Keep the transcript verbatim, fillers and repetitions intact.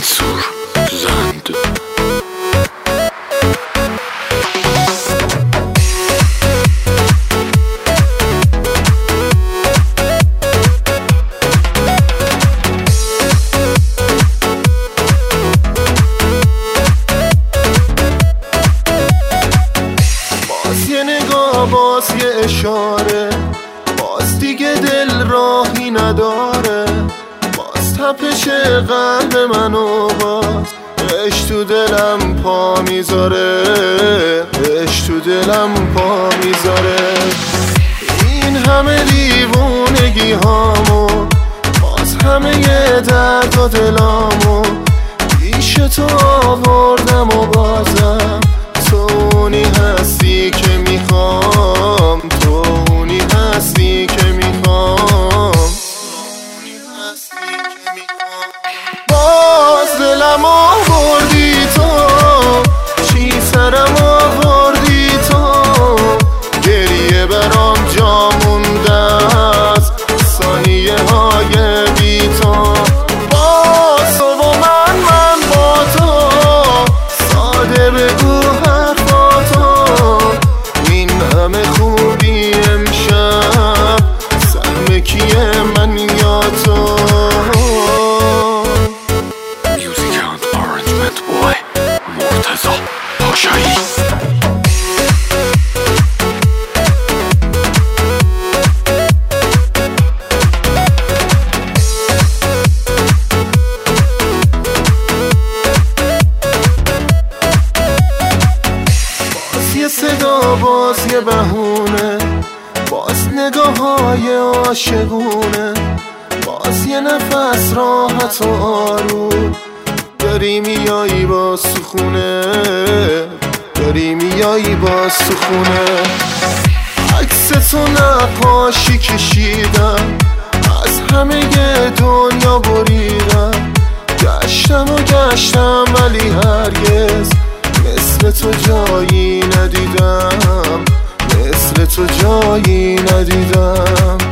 منصور زند. باز یه نگاه، باز یه اشاره، باز دیگه دل راهی نداره. باز تپش قلب منو باز عشق تو دلم پا میذاره، عشق تو دلم پا میذاره. این همه دیوونگی هامو، باز همه یه درد و دلامو پیش تو آوردم و بازم تو اونی هستی که میخوام، تو اونی هستی که میخوام. باز دلم آوردی تو، چی سرم آوردی تو، گریه برام جا مونده است ثانیه های بی تو. باز تو و من، من با تو، ساده بگو حرفاتو. این همه خوبی امشب سهم کیه، من یا تو؟ مرتضی پاشایی. باز یه صدا، باز یه بهونه، باز نگاه های عاشقونه، باز یه نفس راحت و آروم. داری میایی با سخونه، داری میایی با سخونه. عکس تو نقاشی کشیدم، از همه دنیا بریدم. گشتم و گشتم ولی هرگز مثل تو جایی ندیدم، مثل تو جایی ندیدم.